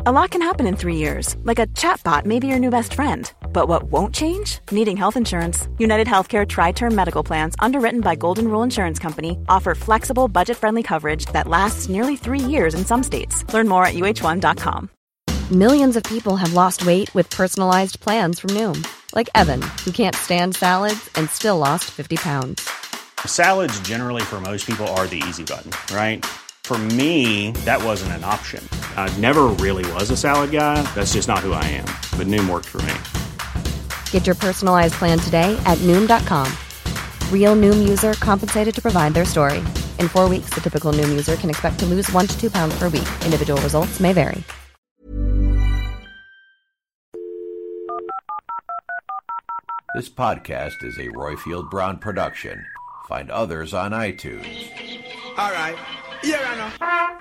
A lot can happen in 3 years, like a chatbot may be your new best friend. But what won't change? Needing health insurance. United Healthcare Tri-Term Medical Plans, underwritten by Golden Rule Insurance Company, offer flexible, budget-friendly coverage that lasts nearly 3 years in some states. Learn more at uh1.com. Millions of people have lost weight with personalized plans from Noom. Like Evan, who can't stand salads and still lost 50 pounds. Salads generally for most people are the easy button, right? For me, that wasn't an option. I never really was a salad guy. That's just not who I am. But Noom worked for me. Get your personalized plan today at Noom.com. Real Noom user compensated to provide their story. In 4 weeks, the typical Noom user can expect to lose 1 to 2 pounds per week. Individual results may vary. This podcast is a Royfield Brown production. Find others on iTunes. All right. Here I know.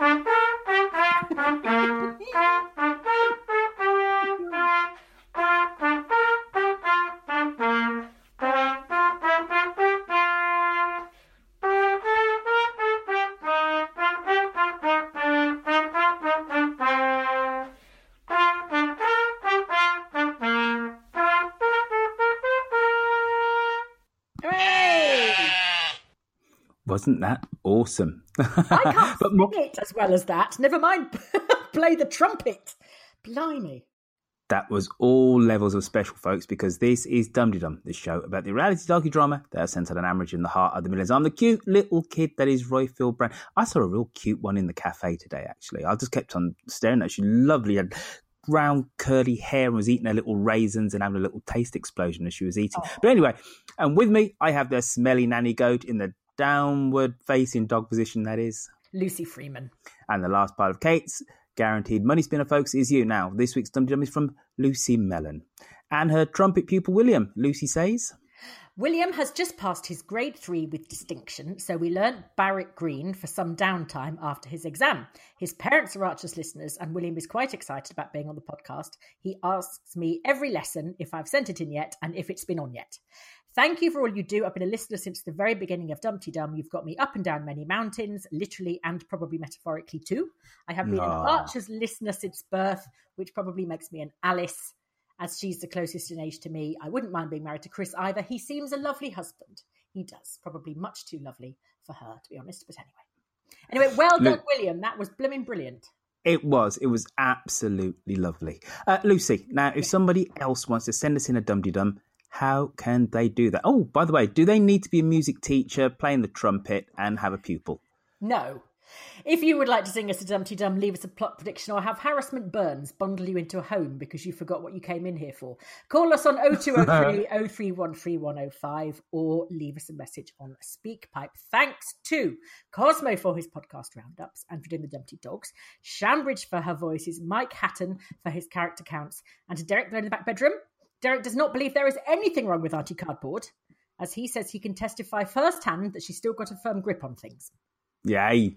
Wasn't that awesome? I can't sing it as well as that. Never mind play the trumpet. Blimey. That was all levels of special, folks, because this is Dum-de-Dum, the show about the reality docudrama that has centered an Ambridge in the heart of the millions. I'm the cute little kid that is Royfield Brown. I saw a real cute one in the cafe today, actually. I just kept on staring at her. She lovely, had brown curly hair and was eating her little raisins and having a little taste explosion as she was eating. Oh. But anyway, and with me, I have the smelly nanny goat in the downward facing dog position, that is Lucy Freeman. And the last part of Kate's guaranteed money spinner, folks, is you. Now, this week's Dum-de-Dum is from Lucy Mellon. And her trumpet pupil, William. Lucy says, William has just passed his grade 3 with distinction, so we learnt Barrett Green for some downtime after his exam. His parents are Archers listeners, and William is quite excited about being on the podcast. He asks me every lesson if I've sent it in yet and if it's been on yet. Thank you for all you do. I've been a listener since the very beginning of Dum-de-Dum. You've got me up and down many mountains, literally and probably metaphorically too. I have been an Archer's listener since birth, which probably makes me an Alice, as she's the closest in age to me. I wouldn't mind being married to Chris either. He seems a lovely husband. He does. Probably much too lovely for her, to be honest. But anyway, well done, William. That was blooming brilliant. It was absolutely lovely. Lucy, now, if somebody else wants to send us in a Dum-de-Dum, how can they do that? Oh, by the way, do they need to be a music teacher, playing the trumpet, and have a pupil? No. If you would like to sing us a Dum-de-Dum, leave us a plot prediction, or have harassment burns bundle you into a home because you forgot what you came in here for, call us on 0203 031 3105 or leave us a message on SpeakPipe. Thanks to Cosmo for his podcast roundups and for doing the Dumpty Dogs, Shambridge for her voices, Mike Hatton for his character counts, and to Derek in the back bedroom. Derek does not believe there is anything wrong with Auntie Cardboard, as he says he can testify firsthand that she's still got a firm grip on things. Yay.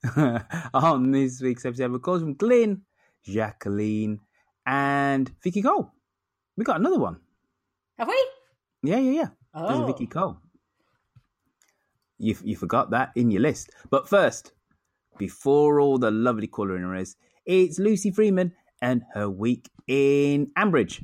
On this week's episode, we're calling from Glyn, Jacqueline, and Vicky Cole. We got another one. Have we? Yeah. Oh. There's a Vicky Cole. You forgot that in your list. But first, before all the lovely caller in is, it's Lucy Freeman and her week in Ambridge.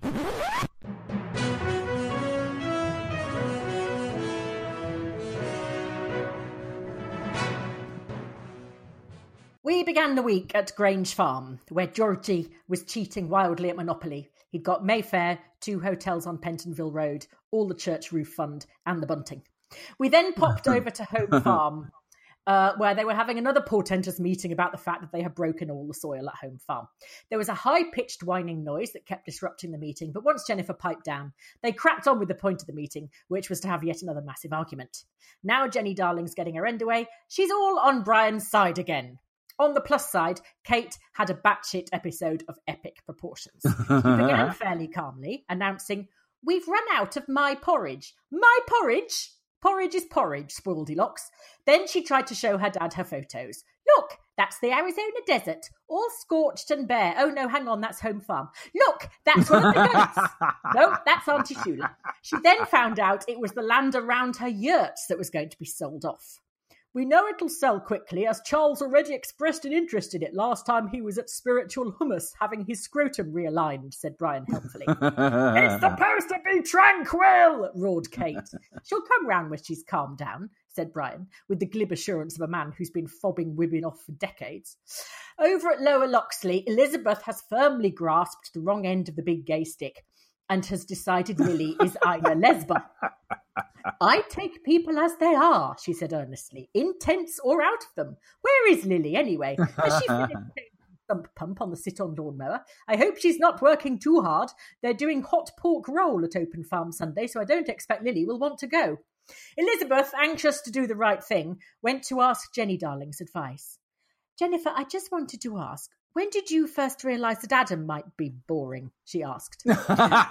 We began the week at Grange Farm, where Georgie was cheating wildly at Monopoly. He'd got Mayfair, 2 hotels on Pentonville Road, all the church roof fund, and the bunting. We then popped over to Home Farm, where they were having another portentous meeting about the fact that they had broken all the soil at Home Farm. There was a high-pitched whining noise that kept disrupting the meeting, but once Jennifer piped down, they cracked on with the point of the meeting, which was to have yet another massive argument. Now Jenny Darling's getting her end away. She's all on Brian's side again. On the plus side, Kate had a batshit episode of epic proportions. She began fairly calmly, announcing, "We've run out of my porridge." My porridge? Porridge is porridge, Spoildylocks. Then she tried to show her dad her photos. "Look, that's the Arizona desert, all scorched and bare. Oh no, hang on, that's Home Farm. Look, that's one of the goats. No, that's Auntie Shula." She then found out it was the land around her yurts that was going to be sold off. We know it'll sell quickly, as Charles already expressed an interest in it last time he was at Spiritual Hummus having his scrotum realigned, said Brian helpfully. It's supposed to be tranquil, roared Kate. She'll come round when she's calmed down, said Brian, with the glib assurance of a man who's been fobbing women off for decades. Over at Lower Loxley, Elizabeth has firmly grasped the wrong end of the big gay stick and has decided Lily is Ina Lesba. I take people as they are, she said earnestly, in tents or out of them. Where is Lily, anyway? Has she finished thump pump on the sit-on lawnmower? I hope she's not working too hard. They're doing hot pork roll at Open Farm Sunday, so I don't expect Lily will want to go. Elizabeth, anxious to do the right thing, went to ask Jenny Darling's advice. Jennifer, I just wanted to ask, when did you first realise that Adam might be boring? She asked. Well,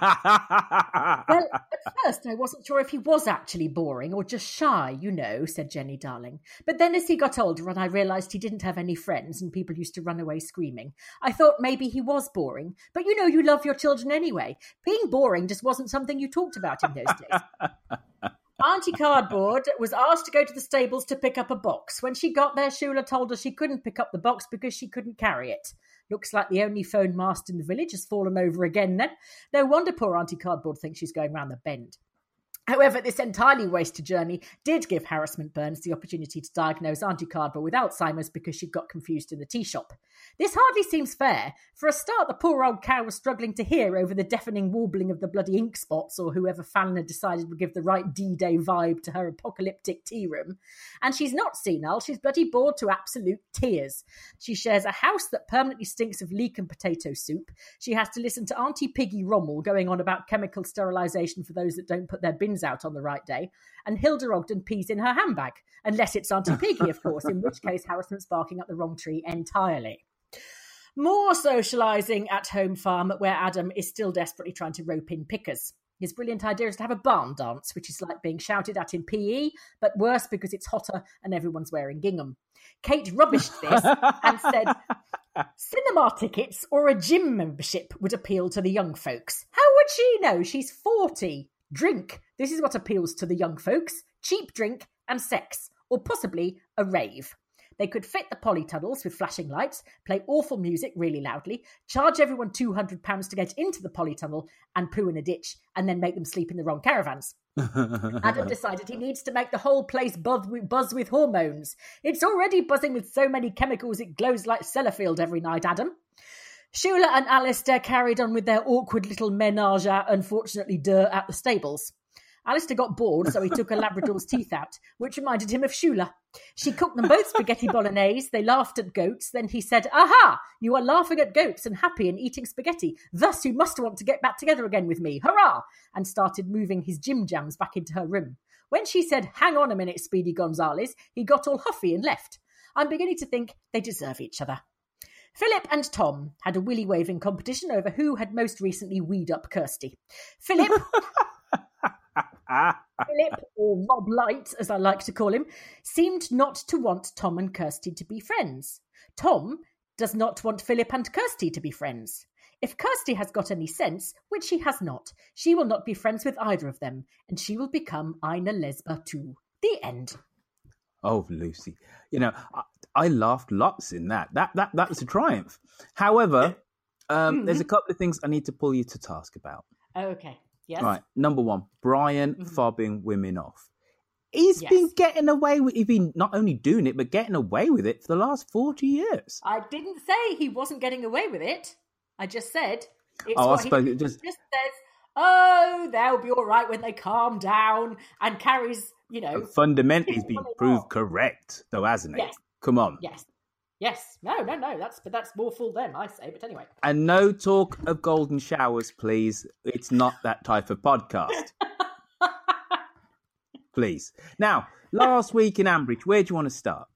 at first I wasn't sure if he was actually boring or just shy, you know, said Jenny Darling. But then as he got older and I realised he didn't have any friends and people used to run away screaming, I thought maybe he was boring. But you know, you love your children anyway. Being boring just wasn't something you talked about in those days. Auntie Cardboard was asked to go to the stables to pick up a box. When she got there, Shula told her she couldn't pick up the box because she couldn't carry it. Looks like the only phone mast in the village has fallen over again then. No wonder poor Auntie Cardboard thinks she's going round the bend. However, this entirely wasted journey did give Harassment Burns the opportunity to diagnose Auntie Cardboard with Alzheimer's because she got confused in the tea shop. This hardly seems fair. For a start, the poor old cow was struggling to hear over the deafening warbling of the bloody ink spots or whoever Fallon had decided would give the right D-Day vibe to her apocalyptic tea room. And she's not senile, she's bloody bored to absolute tears. She shares a house that permanently stinks of leek and potato soup. She has to listen to Auntie Piggy Rommel going on about chemical sterilisation for those that don't put their bins out on the right day, and Hilda Ogden pees in her handbag, unless it's Auntie Piggy, of course, in which case Harassment's barking up the wrong tree entirely. More socialising at Home Farm, where Adam is still desperately trying to rope in pickers. His brilliant idea is to have a barn dance, which is like being shouted at in PE, but worse because it's hotter and everyone's wearing gingham. Kate rubbished this and said, cinema tickets or a gym membership would appeal to the young folks. How would she know? She's 40. Drink. This is what appeals to the young folks. Cheap drink and sex. Or possibly a rave. They could fit the polytunnels with flashing lights, play awful music really loudly, charge everyone £200 to get into the polytunnel and poo in a ditch, and then make them sleep in the wrong caravans. Adam decided he needs to make the whole place buzz with hormones. It's already buzzing with so many chemicals it glows like Sellafield every night, Adam. Shula and Alistair carried on with their awkward little menage unfortunately at the stables. Alistair got bored, so he took a Labrador's teeth out, which reminded him of Shula. She cooked them both spaghetti bolognese. They laughed at goats. Then he said, "Aha! You are laughing at goats and happy and eating spaghetti. Thus you must want to get back together again with me. Hurrah!" And started moving his gym jams back into her room. When she said, "Hang on a minute, Speedy Gonzales," he got all huffy and left. I'm beginning to think they deserve each other. Philip and Tom had a willy-waving competition over who had most recently weed up Kirsty. Philip... Philip, or Rob Light, as I like to call him, seemed not to want Tom and Kirsty to be friends. Tom does not want Philip and Kirsty to be friends. If Kirsty has got any sense, which she has not, she will not be friends with either of them, and she will become Ina Lesba too. The end. Oh, Lucy. You know, I laughed lots in that. That was a triumph. However, there's a couple of things I need to pull you to task about. Okay. Yes. Right, number one, Brian fobbing women off. He's been getting away with, he's been not only doing it, but getting away with it for the last 40 years. I didn't say he wasn't getting away with it. I just said, I suppose it just says, oh, they'll be all right when they calm down, and carries, you know. Fundamentally, he's been proved correct, though, hasn't it? Yes. Come on. Yes. No. That's more full them, I say. But anyway. And no talk of golden showers, please. It's not that type of podcast. Please. Now, last week in Ambridge, where do you want to start?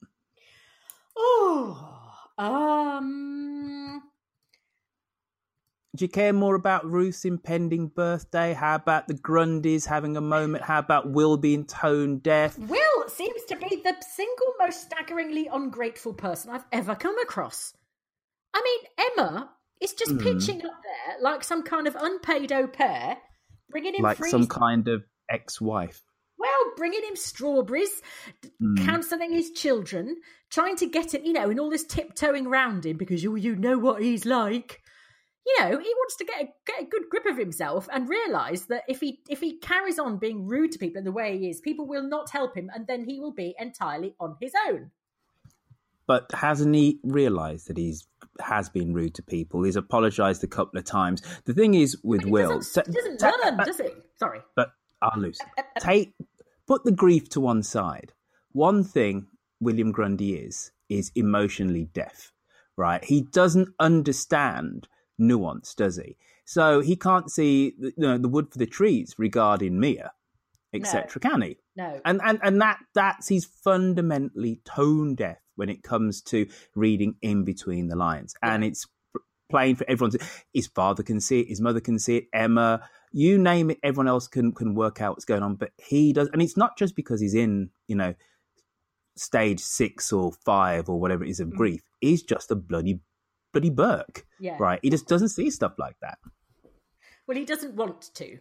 Do you care more about Ruth's impending birthday? How about the Grundys having a moment? How about Will being tone deaf? Will seems to be the single most staggeringly ungrateful person I've ever come across. I mean, Emma is just pitching up there like some kind of unpaid au pair, bringing him like free... some kind of ex-wife. Well, bringing him strawberries, counselling his children, trying to get him, and all this tiptoeing round him because you know what he's like. He wants to get a good grip of himself and realise that if he carries on being rude to people in the way he is, people will not help him, and then he will be entirely on his own. But hasn't he realised that has been rude to people? He's apologised a couple of times. The thing is with Will... He doesn't learn, does he? Sorry. But, Lucy, put the grief to one side. One thing William Grundy is emotionally deaf, right? He doesn't understand nuance, does he? So he can't see the wood for the trees regarding Mia, etc. Can he? No. And that's he's fundamentally tone deaf when it comes to reading in between the lines, and it's plain for everyone. His father can see it, his mother can see it, Emma, you name it. Everyone else can work out what's going on, but he does, and it's not just because he's in stage 6 or 5 or whatever it is of grief. He's just a bloody Burke, right? He just doesn't see stuff like that. Well, he doesn't want to.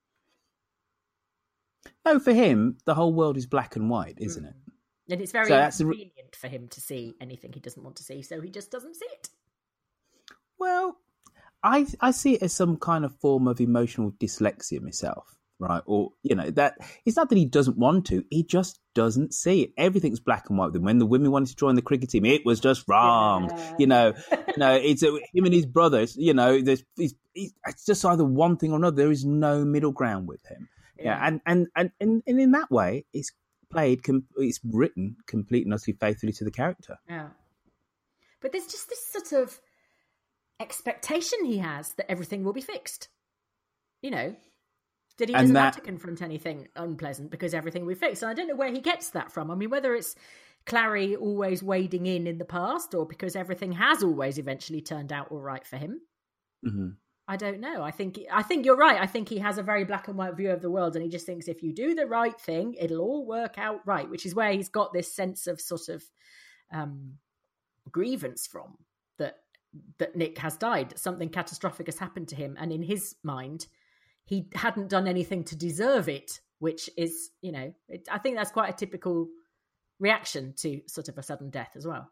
No, for him, the whole world is black and white, isn't it? And it's very inconvenient for him to see anything he doesn't want to see, so he just doesn't see it. Well, I see it as some kind of form of emotional dyslexia myself, right? Or, that it's not that he doesn't want to, he just doesn't see it. Everything's black and white with him. When the women wanted to join the cricket team, it was just wrong. Yeah. It's him and his brothers, it's just either one thing or another. There is no middle ground with him. Yeah. And in that way, it's written completely and utterly faithfully to the character. Yeah. But there's just this sort of expectation he has that everything will be fixed. That he doesn't have to confront anything unpleasant because everything will be fixed. And I don't know where he gets that from. I mean, whether it's Clary always wading in the past or because everything has always eventually turned out all right for him. Mm-hmm. I don't know. I think you're right. I think he has a very black and white view of the world, and he just thinks if you do the right thing, it'll all work out right, which is where he's got this sense of sort of grievance from, that Nick has died. Something catastrophic has happened to him, and in his mind, he hadn't done anything to deserve it, which is, I think that's quite a typical reaction to sort of a sudden death as well.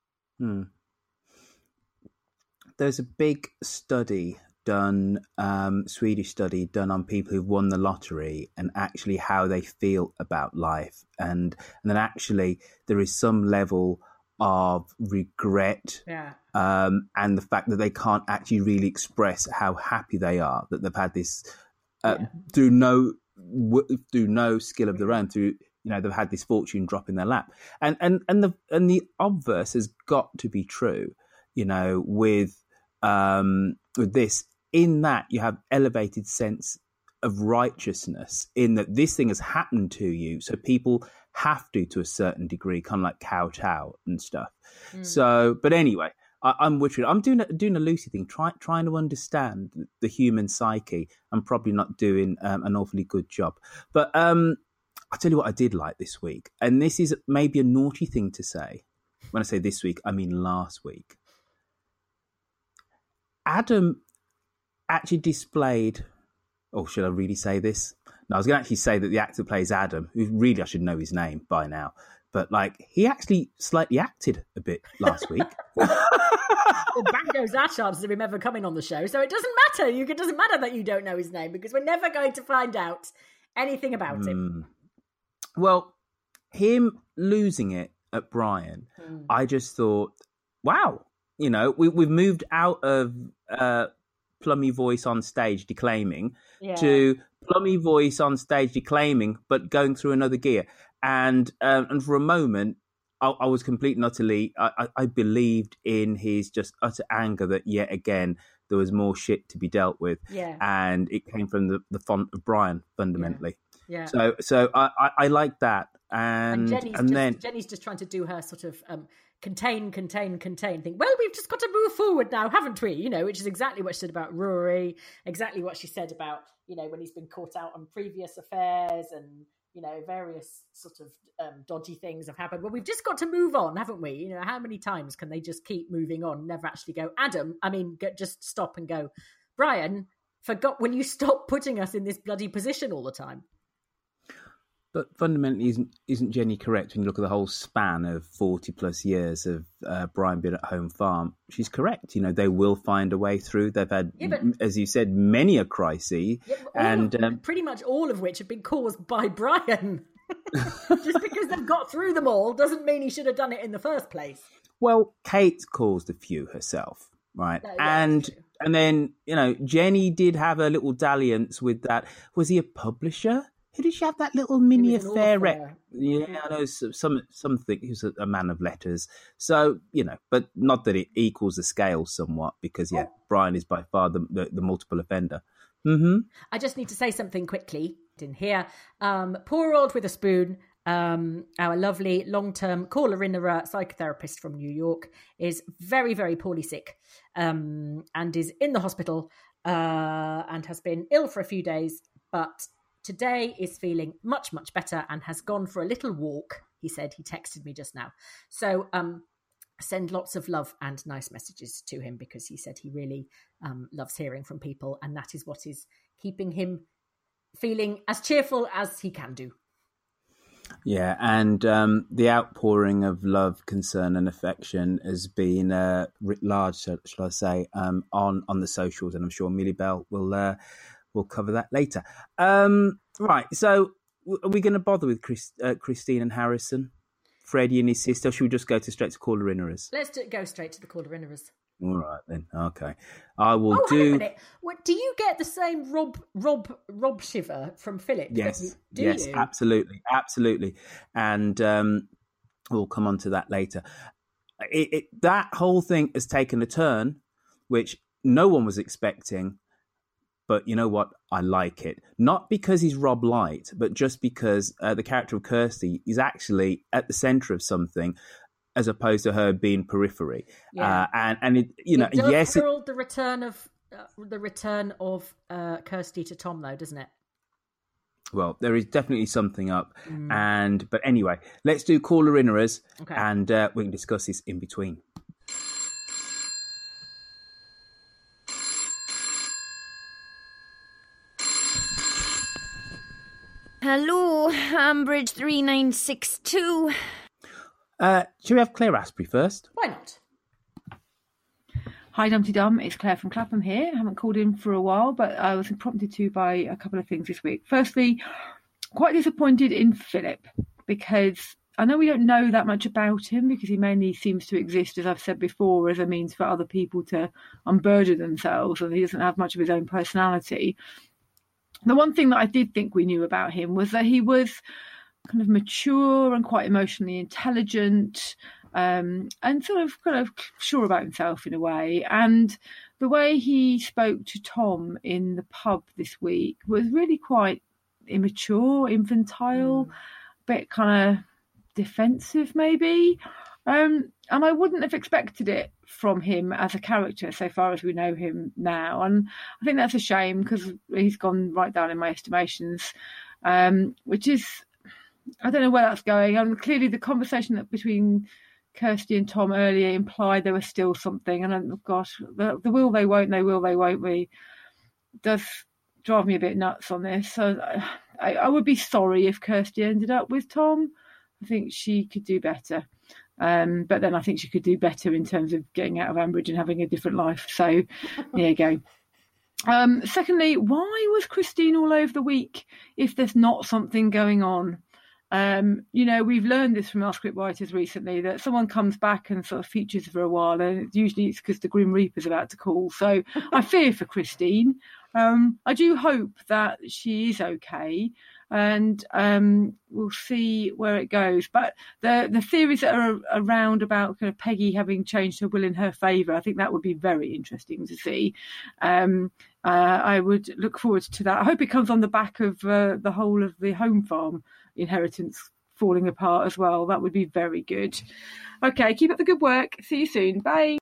There's a big study done, Swedish study done on people who've won the lottery and actually how they feel about life. And then actually there is some level of regret and the fact that they can't actually really express how happy they are that they've had this through no skill of their own, through they've had this fortune drop in their lap, and the obverse has got to be true, with this, in that you have elevated sense of righteousness in that this thing has happened to you, so people have to a certain degree, kind of like kowtow and stuff. So, but anyway, I'm with you. I'm doing a Lucy thing, trying to understand the human psyche. I'm probably not doing an awfully good job. But I'll tell you what I did like this week. And this is maybe a naughty thing to say. When I say this week, I mean last week. Adam actually displayed... Oh, should I really say this? No, I was going to actually say that the actor who plays Adam, who really I should know his name by now, but he actually slightly acted a bit last week. Well, bang goes our chances of him ever coming on the show, so it doesn't matter. It doesn't matter that you don't know his name because we're never going to find out anything about him. Well, him losing it at Brian, I just thought, wow, we've moved out of plummy voice on stage declaiming to plummy voice on stage declaiming, but going through another gear. And for a moment, I was completely and utterly, I believed in his just utter anger that yet again there was more shit to be dealt with. Yeah. And it came from the font of Brian, fundamentally. Yeah. So I like that. And Jenny's just trying to do her sort of contain thing. Well, we've just got to move forward now, haven't we? Which is exactly what she said about Rory, exactly what she said about, when he's been caught out on previous affairs and, various sort of dodgy things have happened. Well, we've just got to move on, haven't we? How many times can they just keep moving on, never actually go, just stop and go, Brian, will you stop putting us in this bloody position all the time? But fundamentally, isn't Jenny correct when you look at the whole span of 40 plus years of Brian being at Home Farm? She's correct. They will find a way through. They've had, as you said, many a crisis. And pretty much all of which have been caused by Brian. Just because they've got through them all doesn't mean he should have done it in the first place. Well, Kate caused a few herself, right? And then, Jenny did have a little dalliance with that. Was he a publisher? Who did she have that little mini affair? Yeah, I know something. He was a man of letters. So, but not that it equals the scale somewhat because, Brian is by far the multiple offender. Mm-hmm. I just need to say something quickly in here. Poor old with a spoon, our lovely long-term caller-innerer psychotherapist from New York is very, very poorly sick and is in the hospital and has been ill for a few days, but today is feeling much, much better and has gone for a little walk, he said. He texted me just now. So send lots of love and nice messages to him because he said he really loves hearing from people and that is what is keeping him feeling as cheerful as he can do. Yeah, and the outpouring of love, concern and affection has been writ large, shall I say, on the socials, and I'm sure Millie Bell will cover that later. Right, so are we going to bother with Christine and Harrison, Freddie and his sister, or should we just go straight to caller-innerers? Let's go straight to the caller-innerers. All right, then. Okay. I will do... Hang a minute. Do you get the same Rob shiver from Philip? Yes. Yes, absolutely. And we'll come on to that later. That whole thing has taken a turn, which no one was expecting. But you know what? I like it. Not because he's Rob Light, but just because the character of Kirsty is actually at the centre of something, as opposed to her being periphery. Yeah. And it, it does herald the return of Kirsty to Tom, though, doesn't it? Well, there is definitely something up. But anyway, let's do caller-innerers, okay. And we can discuss this in between. Hello, Ambridge 3962. Should we have Claire Asprey first? Why not? Hi, Dumpty Dum. It's Claire from Clapham here. I haven't called in for a while, but I was prompted to by a couple of things this week. Firstly, quite disappointed in Philip because I know we don't know that much about him because he mainly seems to exist, as I've said before, as a means for other people to unburden themselves, and he doesn't have much of his own personality. The one thing that I did think we knew about him was that he was kind of mature and quite emotionally intelligent, and sort of kind of sure about himself in a way. And the way he spoke to Tom in the pub this week was really quite immature, infantile, a bit kind of defensive maybe. And I wouldn't have expected it from him as a character so far as we know him now. And I think that's a shame because he's gone right down in my estimations, which is, I don't know where that's going. Clearly the conversation between Kirsty and Tom earlier implied there was still something. And gosh, the will they won't, they will they won't we does drive me a bit nuts on this. So I would be sorry if Kirsty ended up with Tom. I think she could do better. But then I think she could do better in terms of getting out of Ambridge and having a different life. So there you go. Secondly, why was Christine all over the week if there's not something going on? We've learned this from our scriptwriters recently that someone comes back and sort of features for a while, and usually it's because the Grim Reaper's about to call. So I fear for Christine. I do hope that she is okay, and we'll see where it goes. But the theories that are around about kind of Peggy having changed her will in her favour, I think that would be very interesting to see. I would look forward to that. I hope it comes on the back of the whole of the Home Farm inheritance falling apart as well. That would be very good. Okay, keep up the good work. See you soon. Bye.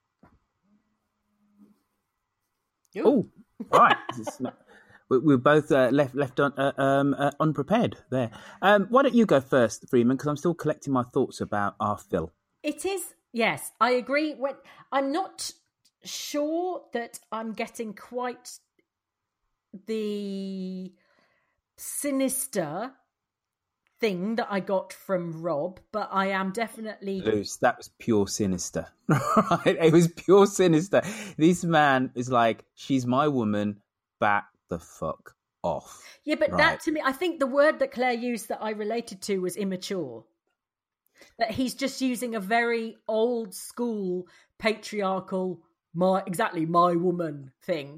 Oh, right. We're both left unprepared there. Why don't you go first, Freeman, because I'm still collecting my thoughts about our Phil. It is, yes, I agree. I'm not sure that I'm getting quite the sinister thing that I got from Rob, but I am definitely... Luce, that was pure sinister. Right? It was pure sinister. This man is like, she's my woman, back the fuck off. Yeah, but right? That to me, I think the word that Claire used that I related to was immature. That he's just using a very old school patriarchal, my woman thing.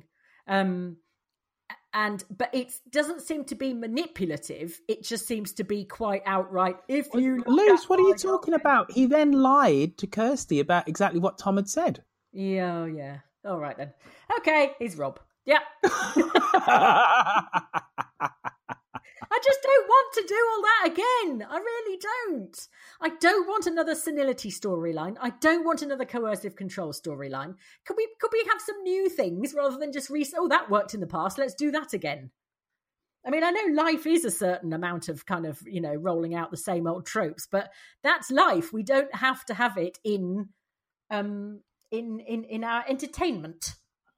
But it doesn't seem to be manipulative. It just seems to be quite outright. Luce, what are you talking about? He then lied to Kirsty about exactly what Tom had said. Yeah. All right then. Okay, he's Rob. Yeah. I just don't want to do all that again. I really don't. I don't want another senility storyline. I don't want another coercive control storyline. Could we have some new things rather than just that worked in the past, let's do that again. I mean, I know life is a certain amount of kind of, rolling out the same old tropes, but that's life. We don't have to have it in our entertainment.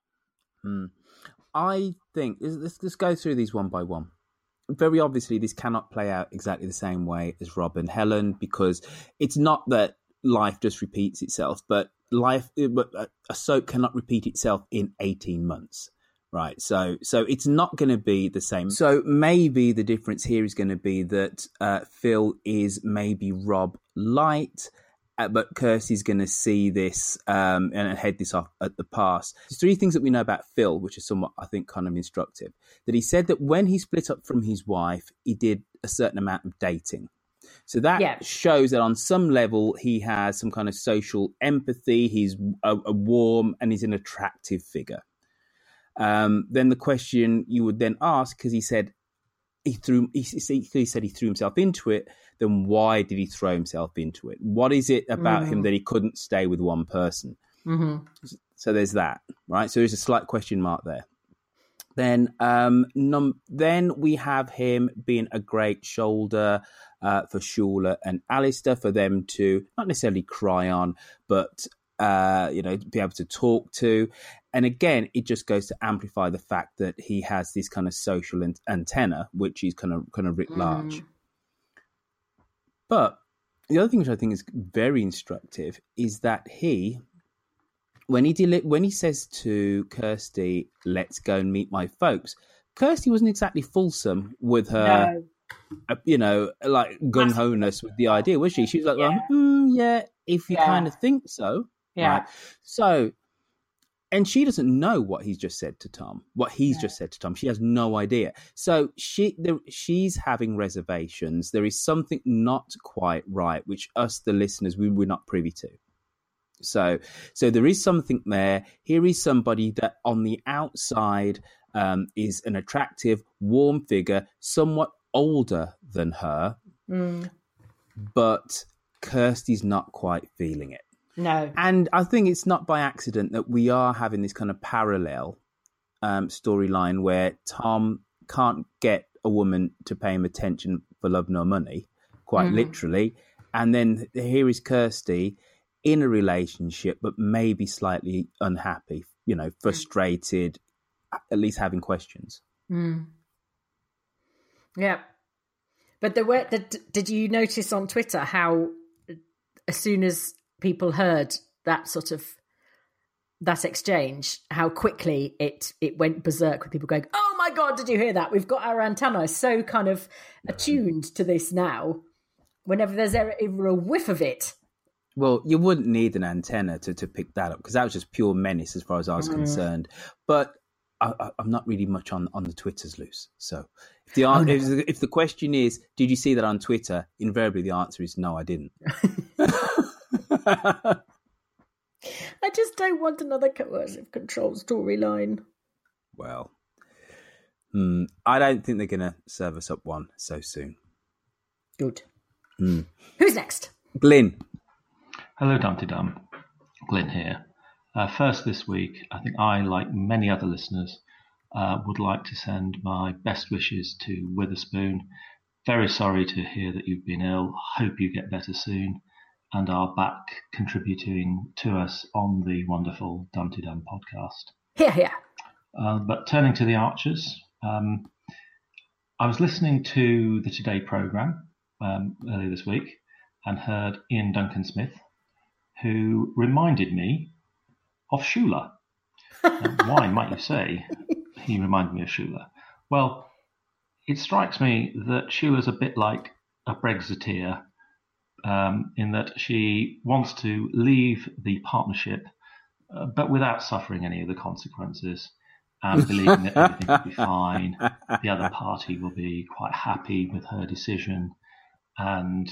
I think let's go through these one by one. Very obviously, this cannot play out exactly the same way as Rob and Helen, because it's not that life just repeats itself, but a soap cannot repeat itself in 18 months, right? So it's not going to be the same. So maybe the difference here is going to be that Phil is maybe Rob light, but Kirsty's going to see this and head this off at the pass. There's three things that we know about Phil, which is somewhat, I think, kind of instructive. That he said that when he split up from his wife, he did a certain amount of dating. So that shows that on some level, he has some kind of social empathy. He's a warm and he's an attractive figure. Then the question you would then ask, because he said he threw himself into it, then why did he throw himself into it? What is it about him that he couldn't stay with one person? Mm-hmm. So there's that, right? So there's a slight question mark there. Then we have him being a great shoulder for Shula and Alistair, for them to not necessarily cry on, but be able to talk to. And again, it just goes to amplify the fact that he has this kind of social antenna, which is kind of writ large. But the other thing which I think is very instructive is that when he says to Kirsty, "Let's go and meet my folks," Kirsty wasn't exactly fulsome with her, like gung-ho-ness with the idea, was she? She was like, if you kind of think so. Yeah. Right? So, and she doesn't know what he's just said to Tom. She has no idea. So she's having reservations. There is something not quite right, which us, the listeners, we were not privy to. So there is something there. Here is somebody that on the outside is an attractive, warm figure, somewhat older than her, but Kirsty's not quite feeling it. No. And I think it's not by accident that we are having this kind of parallel storyline where Tom can't get a woman to pay him attention for love nor money, quite literally. And then here is Kirsty in a relationship, but maybe slightly unhappy, frustrated, at least having questions. Yeah. But did you notice on Twitter how as soon as people heard that that exchange, how quickly it went berserk with people going, "Oh my God, did you hear that? We've got our antennae so kind of attuned to this now. Whenever there's ever a whiff of it." Well, you wouldn't need an antenna to pick that up, because that was just pure menace as far as I was concerned. But I'm not really much on the Twitters, Luce. So if the question is, did you see that on Twitter? Invariably, the answer is no, I didn't. I just don't want another coercive control storyline. Well, I don't think they're going to serve us up one so soon. Good. Who's next? Glyn. Hello, Dumpty Dum. Glyn here. First this week, I think I, like many other listeners, would like to send my best wishes to Witherspoon. Very sorry to hear that you've been ill. Hope you get better soon and are back contributing to us on the wonderful Dumpty Dum podcast. Yeah. But turning to the Archers, I was listening to the Today programme, earlier this week and heard Ian Duncan Smith, who reminded me of Shula. Why, might you say, he reminded me of Shula? Well, it strikes me that Shula's a bit like a Brexiteer in that she wants to leave the partnership, but without suffering any of the consequences, and believing that everything will be fine. The other party will be quite happy with her decision, and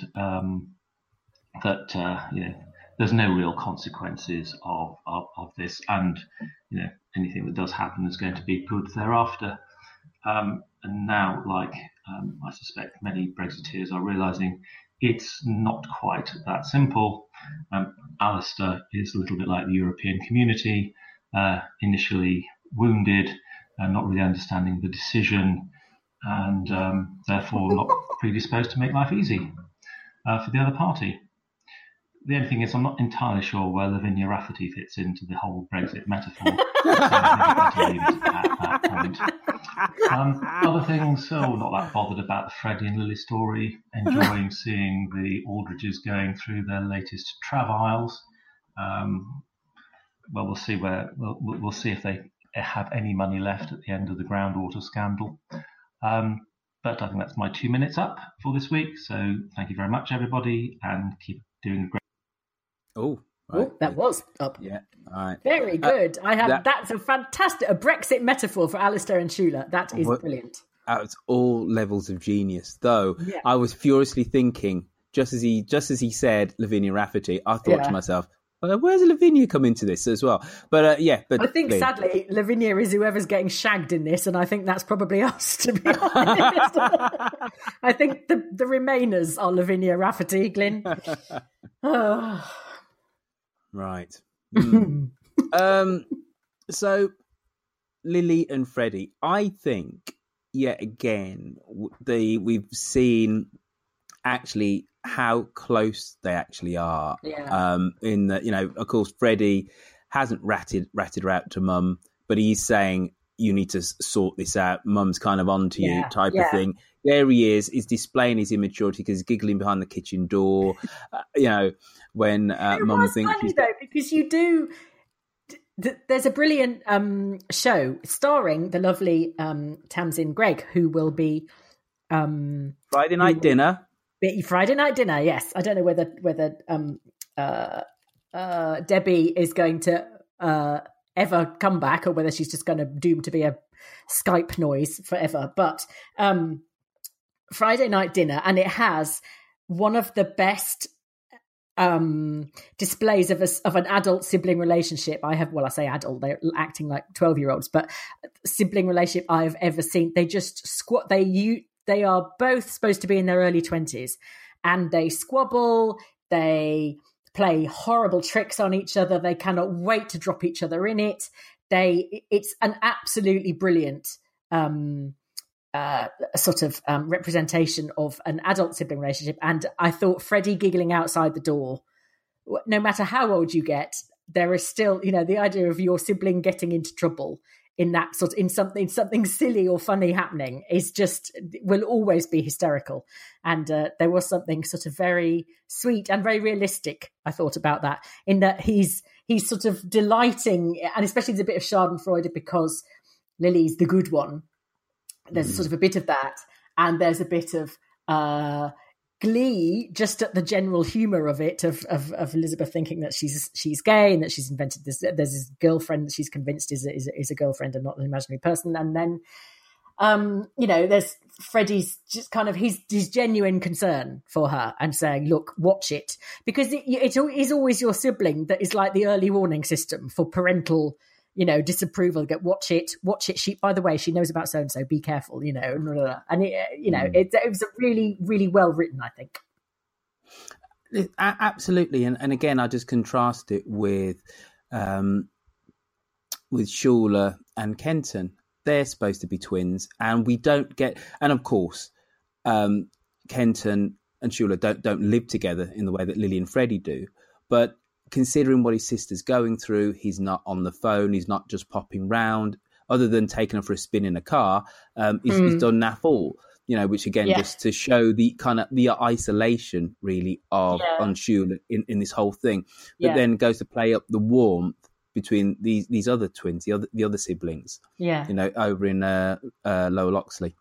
that there's no real consequences of this, and anything that does happen is going to be good thereafter. And now, I suspect many Brexiteers are realising it's not quite that simple. Alistair is a little bit like the European community, initially wounded, not really understanding the decision, and therefore not predisposed to make life easy for the other party. The only thing is, I'm not entirely sure where Lavinia Rafferty fits into the whole Brexit metaphor. So I think I'll leave it at that point. Other things, not that bothered about the Freddie and Lily story. Enjoying seeing the Aldridges going through their latest travails. Well, we'll see we'll see if they have any money left at the end of the groundwater scandal. But I think that's my 2 minutes up for this week. So thank you very much, everybody, and keep doing a great. Oh, right. That was up. Yeah, all right. Very good. That's a fantastic Brexit metaphor for Alistair and Shula. That is brilliant. At all levels of genius, though. Yeah. I was furiously thinking, just as he said Lavinia Rafferty, I thought to myself, where's Lavinia come into this as well? But but I think sadly Lavinia is whoever's getting shagged in this, and I think that's probably us, to be honest. I think the remainers are Lavinia Rafferty, Glyn. Right. So Lily and Freddie, I think yet again we've seen actually how close they actually are. Yeah. In that, of course, Freddie hasn't ratted her out to Mum, but he's saying you need to sort this out. Mum's kind of onto you, type of thing. There he is. He's displaying his immaturity because he's giggling behind the kitchen door. When Mum thinks funny, though, because you do. There's a brilliant show starring the lovely Tamsin Greig, who will be Friday Night Dinner. Friday Night Dinner, yes. I don't know whether Debbie is going to ever come back, or whether she's just going to doom to be a Skype noise forever. But Friday Night Dinner, and it has one of the best displays of an adult sibling relationship I say adult, they're acting like 12-year-olds, but sibling relationship I have ever seen. They just they are both supposed to be in their early 20s, and they squabble, they play horrible tricks on each other, they cannot wait to drop each other in it. It's an absolutely brilliant representation of an adult sibling relationship. And I thought Freddie giggling outside the door, no matter how old you get, there is still, the idea of your sibling getting into trouble in that in something silly or funny happening will always be hysterical. And there was something sort of very sweet and very realistic, I thought, about that, in that he's sort of delighting, and especially there's a bit of schadenfreude because Lily's the good one. There's sort of a bit of that, and there's a bit of glee just at the general humour of it, of Elizabeth thinking that she's gay and that she's invented this. There's this girlfriend that she's convinced is a girlfriend and not an imaginary person, and then there's Freddie's just kind of his genuine concern for her and saying, "Look, watch it," because it is always your sibling that is like the early warning system for parental disapproval. Watch it. By the way, she knows about so and so. Be careful, And it was a really, really well written, I think. Absolutely, and again, I just contrast it with Shula and Kenton. They're supposed to be twins, and we don't get. And of course, Kenton and Shula don't live together in the way that Lily and Freddie do, but considering what his sister's going through, he's not on the phone, he's not just popping round, other than taking her for a spin in a car, he's done naff all. which again, just to show the kind of the isolation really of Anshul in this whole thing, but then goes to play up the warmth between these other twins, the other siblings, over in Lower Loxley.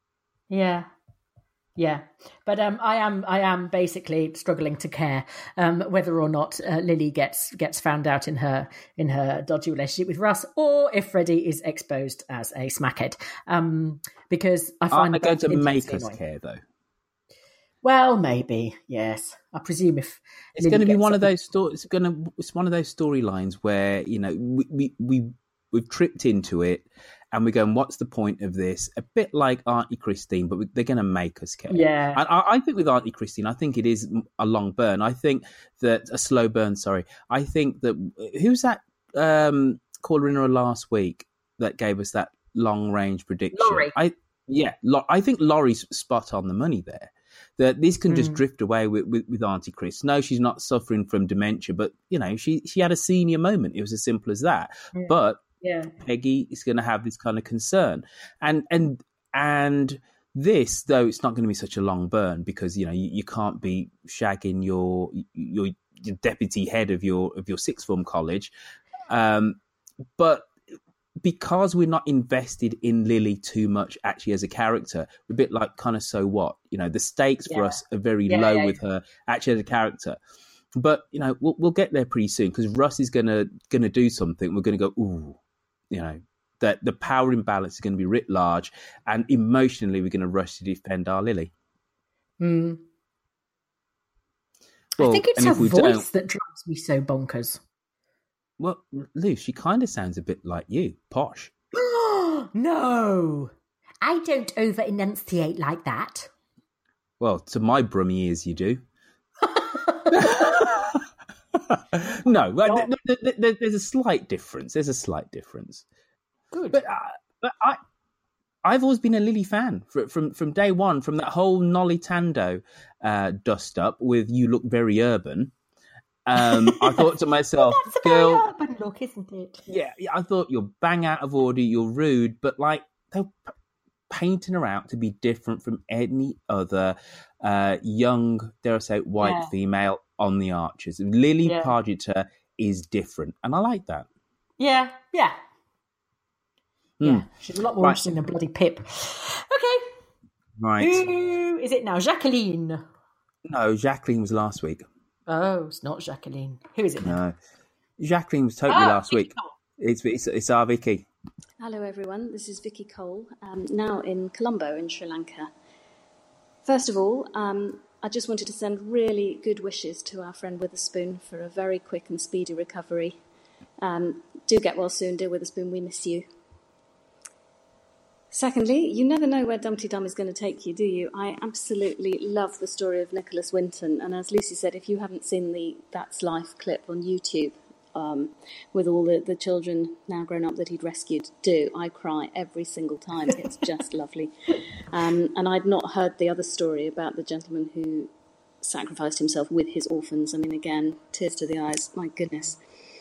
Yeah, but I am basically struggling to care whether or not Lily gets found out in her dodgy relationship with Russ, or if Freddie is exposed as a smackhead. Because I find they're going to make us care, though. Well, maybe, yes. I presume if it's going to be one of those stories, it's one of those storylines where we've tripped into it. And we're going, what's the point of this? A bit like Auntie Christine, but they're going to make us care. Yeah. And I think with Auntie Christine, I think it is a long burn. I think that a slow burn, sorry. I think that, who's that caller in last week that gave us that long range prediction? Laurie. I think Laurie's spot on the money there. That this can just drift away with Auntie Chris. No, she's not suffering from dementia, but, she had a senior moment. It was as simple as that. Yeah. But Peggy is going to have this kind of concern, and this, though it's not going to be such a long burn, because you can't be shagging your deputy head of your sixth form college, but because we're not invested in Lily too much actually as a character, we're a bit like kind of, so what, the stakes for us are very low with her actually as a character. But we'll get there pretty soon, because Russ is gonna do something. We're gonna go, ooh. That the power imbalance is going to be writ large, and emotionally we're going to rush to defend our Lily. Well, I think it's her voice that drives me so bonkers. Well, Lou, she kind of sounds a bit like you, posh. No, I don't over-enunciate like that. Well, to my brummy ears, you do. No, there's a slight difference. Good, but I've always been a Lily fan from day one. From that whole Nolly Tando dust up with "You Look Very Urban." I thought to myself, that's a very urban look, isn't it? Yeah, I thought you're bang out of order, you're rude, but they're painting her out to be different from any other young, dare I say, white female on the Archers. Lily Pargeter is different, and I like that. Yeah. She's a lot more interesting than bloody Pip. Okay. Right. Who is it now? Jacqueline. No, Jacqueline was last week. Oh, it's not Jacqueline. Who is it now? No. Jacqueline was totally last week. It's our Vicky. Hello everyone, this is Vicky Cole, now in Colombo in Sri Lanka. First of all, I just wanted to send really good wishes to our friend Witherspoon for a very quick and speedy recovery. Do get well soon, dear Witherspoon, we miss you. Secondly, you never know where Dumpty Dum is going to take you, do you? I absolutely love the story of Nicholas Winton, and as Lucy said, if you haven't seen the That's Life clip on YouTube, with all the children now grown up that he'd rescued, I cry every single time. It's just lovely. And I'd not heard the other story about the gentleman who sacrificed himself with his orphans. I mean, again, tears to the eyes, my goodness.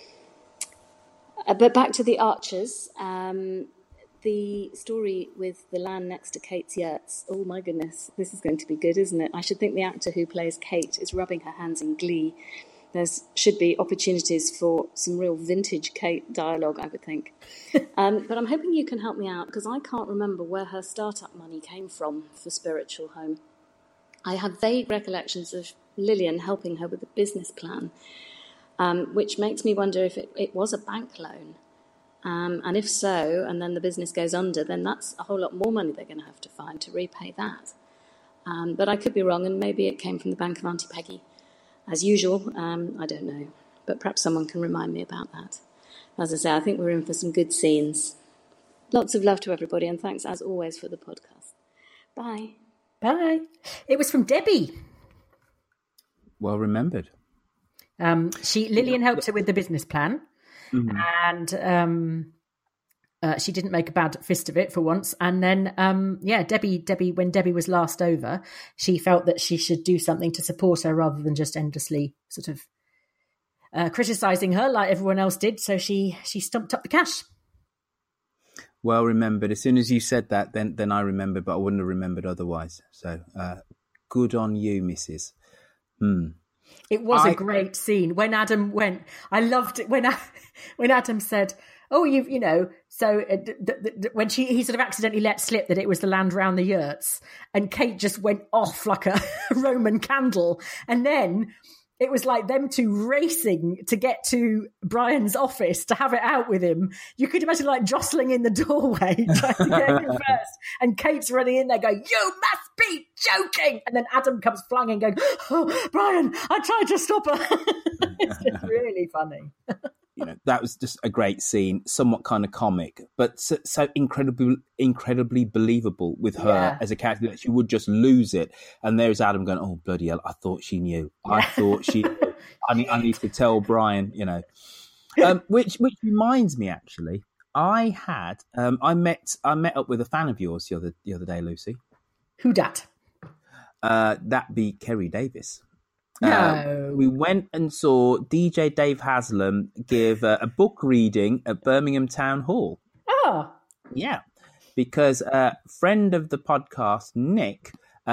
But back to the Archers. The story with the land next to Kate's yurts. Oh my goodness, this is going to be good, isn't it? I should think the actor who plays Kate is rubbing her hands in glee. There should be opportunities for some real vintage Kate dialogue, I would think. But I'm hoping you can help me out, because I can't remember where her startup money came from for Spiritual Home. I have vague recollections of Lillian helping her with a business plan, which makes me wonder if it was a bank loan. And if so, and then the business goes under, then that's a whole lot more money they're going to have to find to repay that. But I could be wrong, and maybe it came from the bank of Auntie Peggy. As usual, I don't know, but perhaps someone can remind me about that. As I say, I think we're in for some good scenes. Lots of love to everybody, and thanks as always for the podcast. Bye. Bye. It was from Debbie. Well remembered. Lillian helped her with the business plan, and she didn't make a bad fist of it for once. And then, Debbie, when Debbie was last over, she felt that she should do something to support her rather than just endlessly sort of criticising her like everyone else did. So she stumped up the cash. Well remembered. As soon as you said that, then I remembered, but I wouldn't have remembered otherwise. So good on you, Mrs. It was a great scene when Adam went. I loved it when Adam said, "Oh, you know." So when he sort of accidentally let slip that it was the land round the yurts, and Kate just went off like a Roman candle, and then it was like them two racing to get to Brian's office to have it out with him. You could imagine like jostling in the doorway trying to get in first. And Kate's running in there going, "You must be joking." And then Adam comes flying in going, "Oh, Brian, I tried to stop her." It's just really funny. You know, that was just a great scene, somewhat kind of comic, but so incredibly believable with her as a character that she would just lose it. And there's Adam going, "Oh, bloody hell, I thought she knew. I thought she knew. I need to tell Brian," you know. Which reminds me, actually, I met up with a fan of yours the other day, Lucy. Who dat? That be Kerry Davis. No. We went and saw DJ Dave Haslam give a book reading at Birmingham Town Hall. Oh. Yeah, because a friend of the podcast, Nick,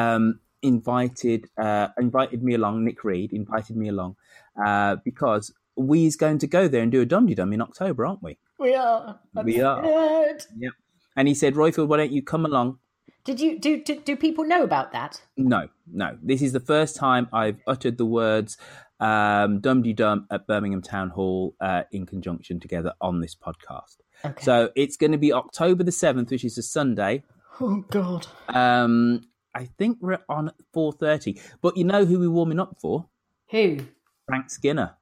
invited me along. Nick Reed invited me along because we's going to go there and do a Dum-de-Dum in October, aren't we? We are. We are. Yep. And he said, "Roifield, why don't you come along?" Did you do people know about that? No. This is the first time I've uttered the words Dum-de-Dum at Birmingham Town Hall in conjunction together on this podcast. Okay. So it's going to be October the 7th, which is a Sunday. Oh, God. I think we're on at 4:30. But you know who we're warming up for? Who? Frank Skinner.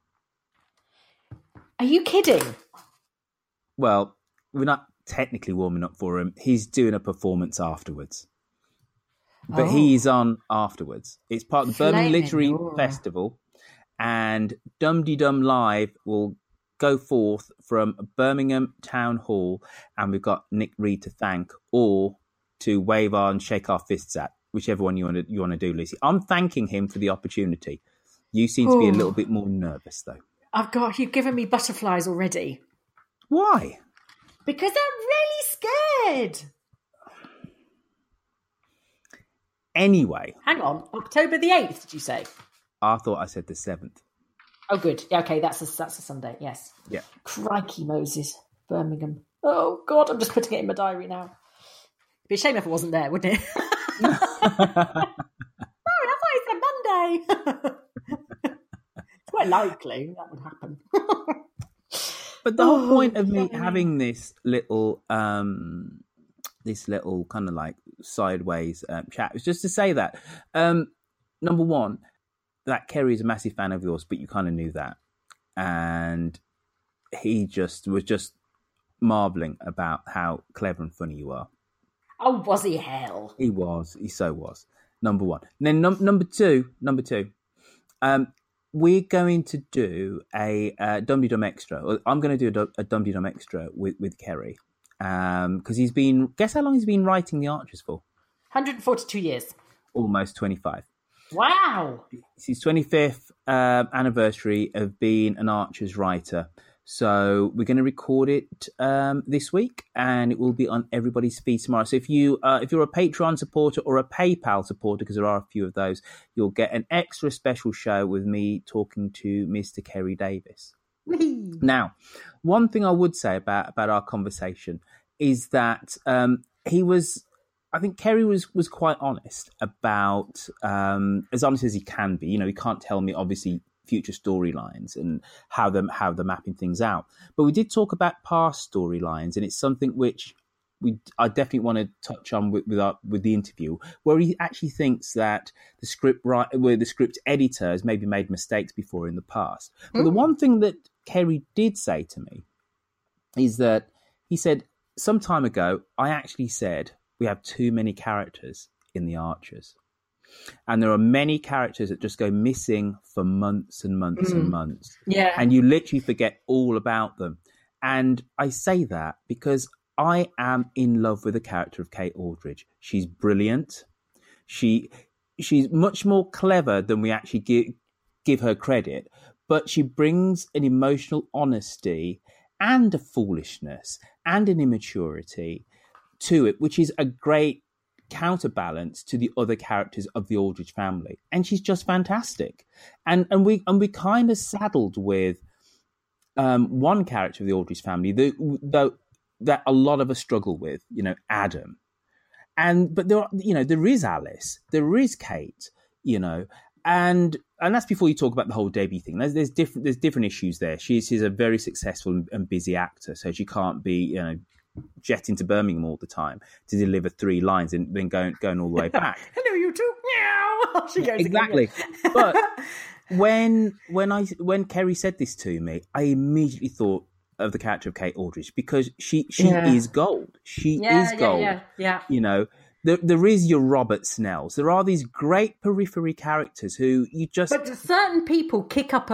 Are you kidding? Well, we're not technically warming up for him. He's doing a performance afterwards. But he's on afterwards. It's part of the Birmingham Literary Festival, and Dum-de-Dum Live will go forth from Birmingham Town Hall, and we've got Nick Reed to thank, or to wave our and shake our fists at, whichever one you want to do, Lucy. I'm thanking him for the opportunity. You seem to be a little bit more nervous, though. You've given me butterflies already. Why? Because I'm really scared. Anyway. Hang on. October the 8th, did you say? I thought I said the 7th. Oh, good. Yeah, okay, that's a Sunday, yes. Yeah. Crikey Moses, Birmingham. Oh, God, I'm just putting it in my diary now. It'd be a shame if it wasn't there, wouldn't it? I thought it said Monday. It's quite likely that would happen. But the whole point of me having this little kind of like sideways chat was just to say that, number one, that Kerry is a massive fan of yours, but you kind of knew that. And he was just marvelling about how clever and funny you are. Oh, was he hell? He was. He so was. Number one. And then number two, we're going to do a Dum-de-Dum Extra. I'm going to do a Dum-de-Dum Extra with Kerry. Because guess how long he's been writing The Archers for? 142 years. Almost 25. Wow. It's his 25th anniversary of being an Archers writer. So we're going to record it this week, and it will be on everybody's feed tomorrow. So if you're a Patreon supporter or a PayPal supporter, because there are a few of those, you'll get an extra special show with me talking to Mr. Kerry Davis. Now, one thing I would say about our conversation is that I think Kerry was quite honest about, as honest as he can be. You know, he can't tell me, obviously, future storylines and how they're mapping things out. But we did talk about past storylines, and it's something which I definitely want to touch on with the interview, where he actually thinks that the script editor has maybe made mistakes before in the past. But the one thing that Kerry did say to me is that he said, some time ago, I actually said we have too many characters in The Archers. And there are many characters that just go missing for months and months and months. Yeah. And you literally forget all about them. And I say that because I am in love with the character of Kate Aldridge. She's brilliant. She's much more clever than we actually give her credit. But she brings an emotional honesty and a foolishness and an immaturity to it, which is a great counterbalance to the other characters of the Aldrich family. And she's just fantastic. And we kind of saddled with one character of the Aldrich family that a lot of us struggle with, Adam. But there is Alice, there is Kate, and that's before you talk about the whole Debbie thing. There's different issues there. She's a very successful and busy actor, so she can't be jetting to Birmingham all the time to deliver 3 lines and then going all the way back. Hello, you two. Meow. She goes exactly. But when Kerry said this to me, I immediately thought of the character of Kate Aldrich, because she is gold. She is gold. Yeah. There is your Robert Snells. There are these great periphery characters who you just... But certain people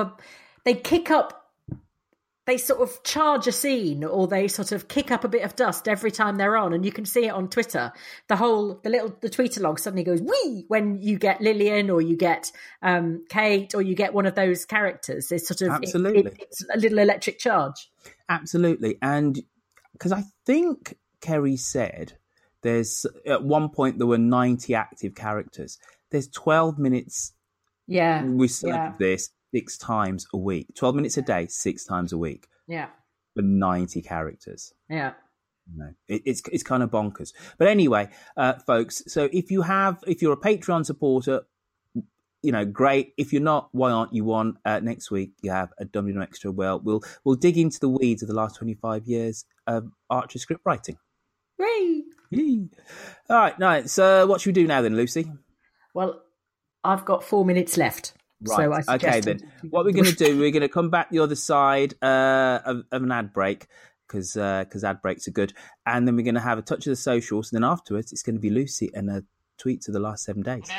they sort of charge a scene, or they sort of kick up a bit of dust every time they're on, and you can see it on Twitter. The tweet-along suddenly goes wee when you get Lillian, or you get Kate, or you get one of those characters. It's sort of absolutely it's a little electric charge. Absolutely, and because I think Kerry said there's at one point there were 90 active characters. There's 12 minutes. Yeah, we selected this 6 times a week. 12 minutes a day, 6 times a week. Yeah. For 90 characters. Yeah. It's kind of bonkers. But anyway, folks, so if you're a Patreon supporter, great. If you're not, why aren't you one? Next week you have a WM Extra. Well, we'll dig into the weeds of the last 25 years of Archer script writing. Yay! All right, so what should we do now then, Lucy? Well, I've got 4 minutes left. Right. So okay, then. What we're going to do, we're going to come back the other side of an ad break, because ad breaks are good. And then we're going to have a touch of the socials. And then afterwards, it's going to be Lucy and her tweets of the last 7 days.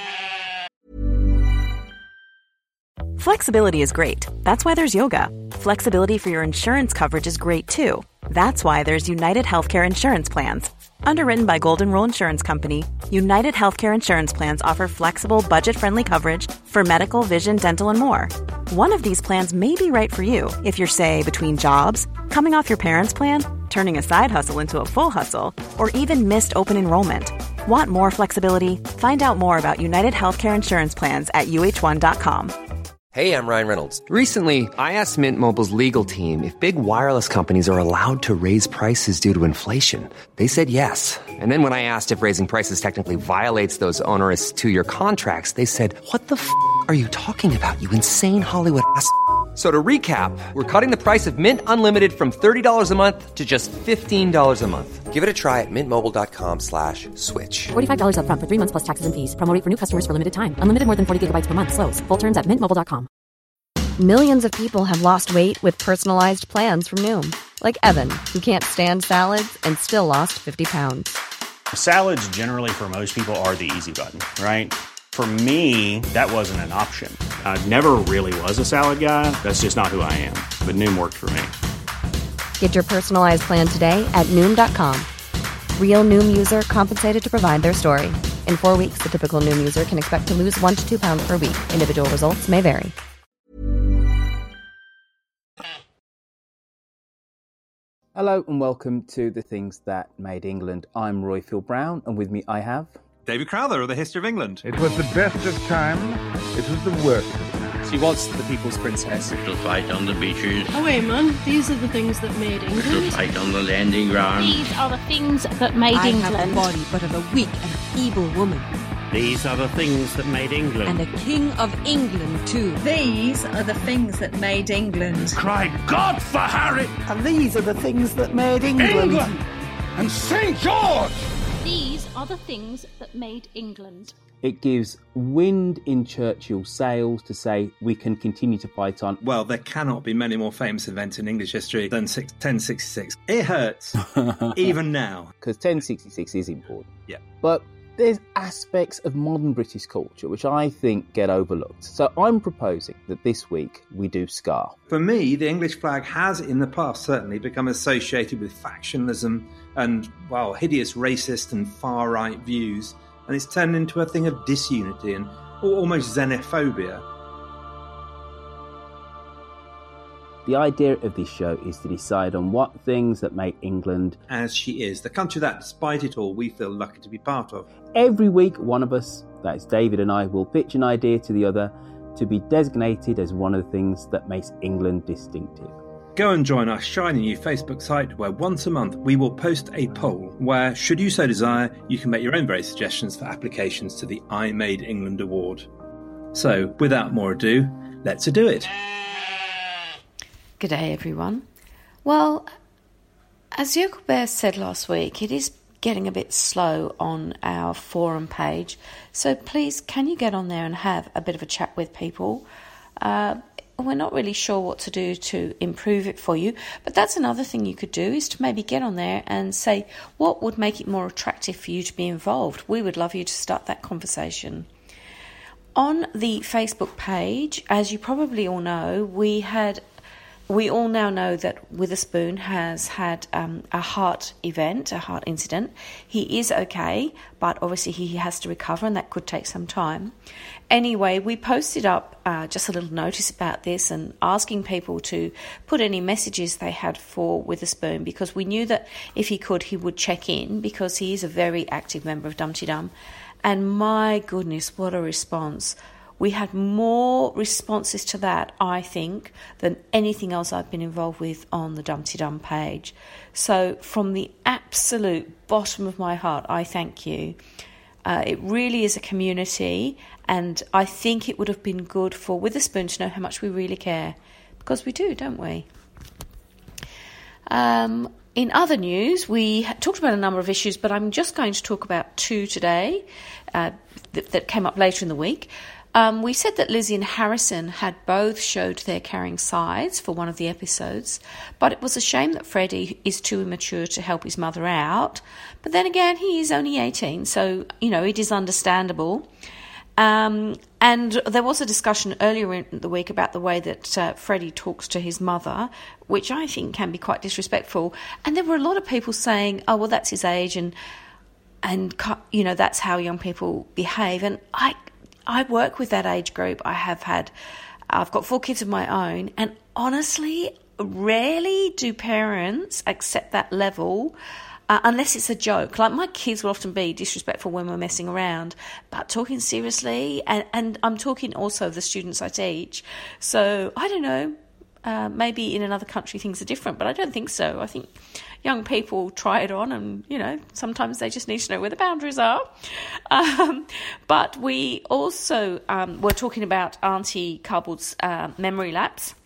Flexibility is great. That's why there's yoga. Flexibility for your insurance coverage is great too. That's why there's United Healthcare Insurance Plans. Underwritten by Golden Rule Insurance Company, United Healthcare Insurance Plans offer flexible, budget-friendly coverage for medical, vision, dental, and more. One of these plans may be right for you if you're, say, between jobs, coming off your parents' plan, turning a side hustle into a full hustle, or even missed open enrollment. Want more flexibility? Find out more about United Healthcare Insurance Plans at uh1.com. Hey, I'm Ryan Reynolds. Recently, I asked Mint Mobile's legal team if big wireless companies are allowed to raise prices due to inflation. They said yes. And then when I asked if raising prices technically violates those onerous 2-year contracts, they said, "What the f*** are you talking about, you insane Hollywood ass?" So to recap, we're cutting the price of Mint Unlimited from $30 a month to just $15 a month. Give it a try at mintmobile.com/switch. $45 up front for 3 months plus taxes and fees. Promo rate for new customers for limited time. Unlimited more than 40 gigabytes per month. Slows full terms at mintmobile.com. Millions of people have lost weight with personalized plans from Noom. Like Evan, who can't stand salads and still lost 50 pounds. Salads generally for most people are the easy button, right? For me, that wasn't an option. I never really was a salad guy. That's just not who I am. But Noom worked for me. Get your personalized plan today at Noom.com. Real Noom user compensated to provide their story. In 4 weeks, the typical Noom user can expect to lose 1 to 2 pounds per week. Individual results may vary. Hello and welcome to The Things That Made England. I'm Royfield Brown, and with me I have... David Crowther of the History of England. It was the best of times, it was the worst of times. She was the people's princess. To fight on the beaches. Oh wait, man, these are the things that made England. To fight on the landing ground. These are the things that made England. I have a body, but of a weak and feeble woman. These are the things that made England. And a king of England, too. These are the things that made England. Cry God for Harry! And these are the things that made England. And St. George! These are the things that made England. It gives wind in Churchill's sails to say we can continue to fight on. Well, there cannot be many more famous events in English history than 1066. It hurts, even now. Because 1066 is important. Yeah. But there's aspects of modern British culture which I think get overlooked. So I'm proposing that this week we do Scar. For me, the English flag has, in the past certainly, become associated with factionalism and, well, hideous racist and far-right views. And it's turned into a thing of disunity and almost xenophobia. The idea of this show is to decide on what things that make England as she is, the country that, despite it all, we feel lucky to be part of. Every week, one of us, that's David and I, will pitch an idea to the other to be designated as one of the things that makes England distinctive. Go and join our shiny new Facebook site where once a month we will post a poll where, should you so desire, you can make your own various suggestions for applications to the I Made England Award. So, without more ado, let's do it. Good day, everyone. Well, as Jokelbert said last week, it is getting a bit slow on our forum page. So please, can you get on there and have a bit of a chat with people? We're not really sure what to do to improve it for you, but that's another thing you could do, is to maybe get on there and say what would make it more attractive for you to be involved. We would love you to start that conversation. On the Facebook page, as you probably all know, we all now know that Witherspoon has had a heart incident. He is okay, but obviously he has to recover, and that could take some time. Anyway, we posted up just a little notice about this and asking people to put any messages they had for Witherspoon, because we knew that if he could, he would check in, because he is a very active member of Dumpty Dum. And my goodness, what a response. We had more responses to that, I think, than anything else I've been involved with on the Dumpty Dum page. So from the absolute bottom of my heart, I thank you. It really is a community, and I think it would have been good for Witherspoon to know how much we really care, because we do, don't we? In other news, we talked about a number of issues, but I'm just going to talk about two today that came up later in the week. We said that Lizzie and Harrison had both showed their carrying sides for one of the episodes, but it was a shame that Freddie is too immature to help his mother out. But then again, he is only 18, so, it is understandable. And there was a discussion earlier in the week about the way that Freddie talks to his mother, which I think can be quite disrespectful. And there were a lot of people saying, oh, well, that's his age, and that's how young people behave. And I work with that age group. I've got 4 kids of my own, and honestly, rarely do parents accept that level unless it's a joke. Like, my kids will often be disrespectful when we're messing around, but talking seriously, and I'm talking also of the students I teach. So I don't know, maybe in another country things are different, but I don't think so. I think young people try it on, and, sometimes they just need to know where the boundaries are. But we also were talking about Auntie Cardboard's memory lapse.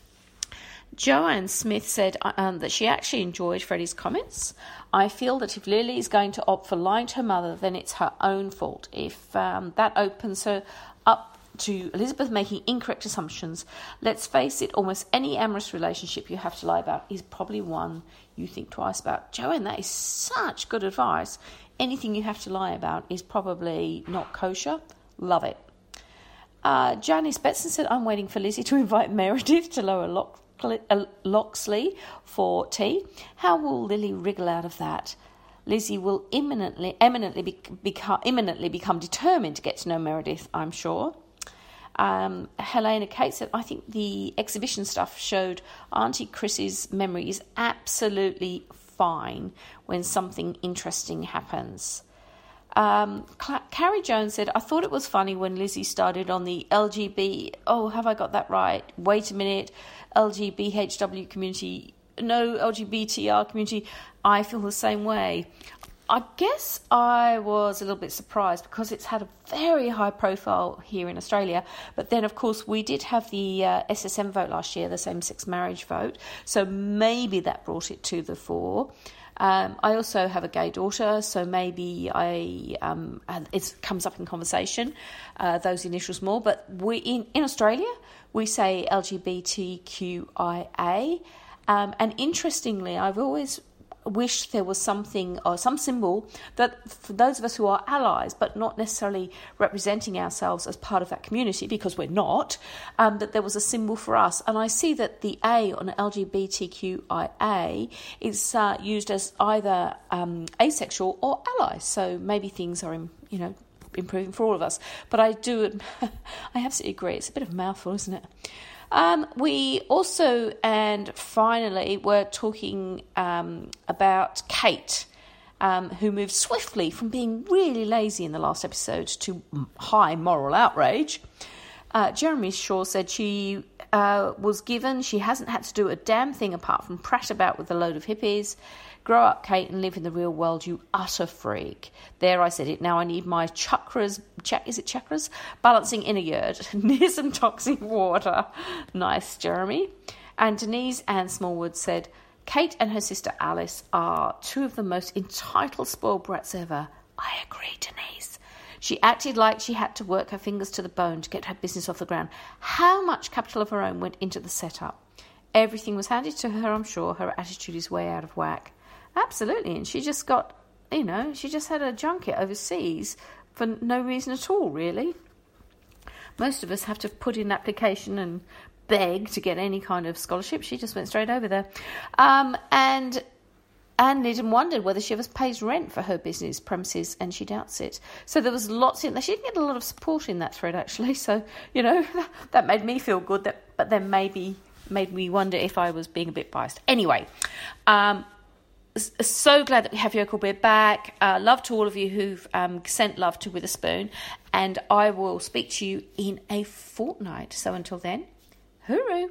Joanne Smith said that she actually enjoyed Freddie's comments. I feel that if Lily is going to opt for lying to her mother, then it's her own fault. If that opens her up to Elizabeth making incorrect assumptions, let's face it, almost any amorous relationship you have to lie about is probably one you think twice about. Joanne, that is such good advice. Anything you have to lie about is probably not kosher. Love it. Janice Betson said, I'm waiting for Lizzie to invite Meredith to Lower Loxley for tea. How will Lily wriggle out of that? Lizzie will imminently become determined to get to know Meredith, I'm sure. Helena Kate said, I think the exhibition stuff showed Auntie Chris's memory is absolutely fine when something interesting happens. Carrie Jones said, I thought it was funny when Lizzie started on the have I got that right? Wait a minute, LGBHW community, no, LGBTR community. I feel the same way. I guess I was a little bit surprised because it's had a very high profile here in Australia. But then, of course, we did have the SSM vote last year, the same-sex marriage vote. So maybe that brought it to the fore. I also have a gay daughter, so maybe it comes up in conversation, those initials more. But in Australia, we say LGBTQIA. And interestingly, I've always wished there was something or some symbol that for those of us who are allies but not necessarily representing ourselves as part of that community, because we're not, that there was a symbol for us. And I see that the A on LGBTQIA is used as either asexual or ally. So maybe things are, improving for all of us. But I absolutely agree. It's a bit of a mouthful, isn't it? We also, and finally, were talking about Kate, who moved swiftly from being really lazy in the last episode to high moral outrage. Jeremy Shaw said she she hasn't had to do a damn thing apart from prat about with a load of hippies. Grow up, Kate, and live in the real world, you utter freak. There, I said it. Now I need my chakras, is it chakras? Balancing inner yurt near some toxic water. Nice, Jeremy. And Denise Ann Smallwood said, Kate and her sister Alice are two of the most entitled spoiled brats ever. I agree, Denise. She acted like she had to work her fingers to the bone to get her business off the ground. How much capital of her own went into the setup? Everything was handed to her, I'm sure. Her attitude is way out of whack. Absolutely, and she just got, she just had a junket overseas for no reason at all, really. Most of us have to put in an application and beg to get any kind of scholarship. She just went straight over there. And Anne Liddon wondered whether she ever pays rent for her business premises, and she doubts it. So there was lots in there. She didn't get a lot of support in that thread, actually. So, that made me feel good, but then maybe made me wonder if I was being a bit biased. Anyway, so glad that we have Yoko Beer back. Love to all of you who've sent love to Witherspoon. And I will speak to you in a fortnight. So until then, hooroo.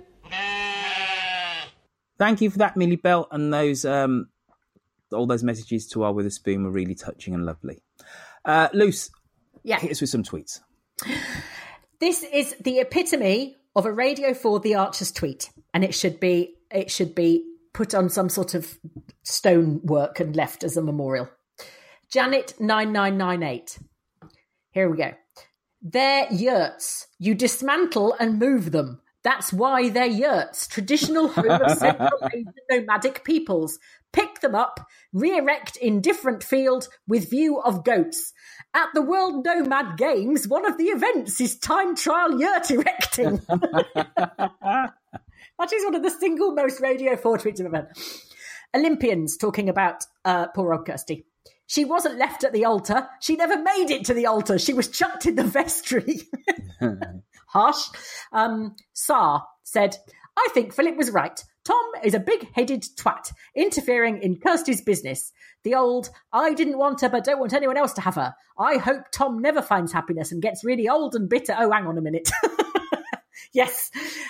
Thank you for that, Millie Bell. And those all those messages to our Witherspoon were really touching and lovely. Luce, hit us with some tweets. This is the epitome of a Radio 4 The Archers tweet. And it should be put on some sort of stonework and left as a memorial. Janet 9998. Here we go. They're yurts. You dismantle and move them. That's why they're yurts. Traditional home of Central Asian nomadic peoples. Pick them up, re-erect in different field with view of goats. At the World Nomad Games, one of the events is time trial yurt erecting. That is one of the single most Radio 4 tweets I've ever had. Olympians talking about poor old Kirsty. She wasn't left at the altar. She never made it to the altar. She was chucked in the vestry. Harsh. Saar said, I think Philip was right. Tom is a big-headed twat, interfering in Kirsty's business. The old, I didn't want her but don't want anyone else to have her. I hope Tom never finds happiness and gets really old and bitter. Oh, hang on a minute. Yes.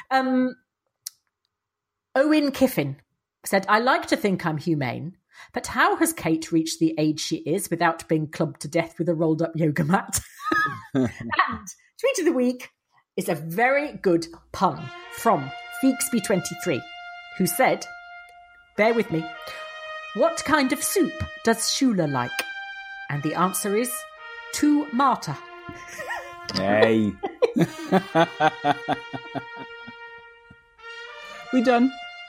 Owen Kiffin said, I like to think I'm humane, but how has Kate reached the age she is without being clubbed to death with a rolled-up yoga mat? And tweet of the week is a very good pun from Feeksby23, who said, bear with me, what kind of soup does Shula like? And the answer is tomato. Hey. We done.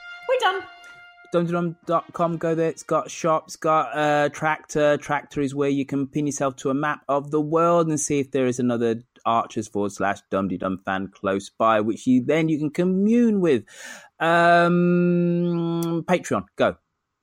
DumDum.com, go there. It's got shops, got Tractor. Tractor is where you can pin yourself to a map of the world and see if there is another Archers/Dum fan close by, which you can commune with. Patreon, go.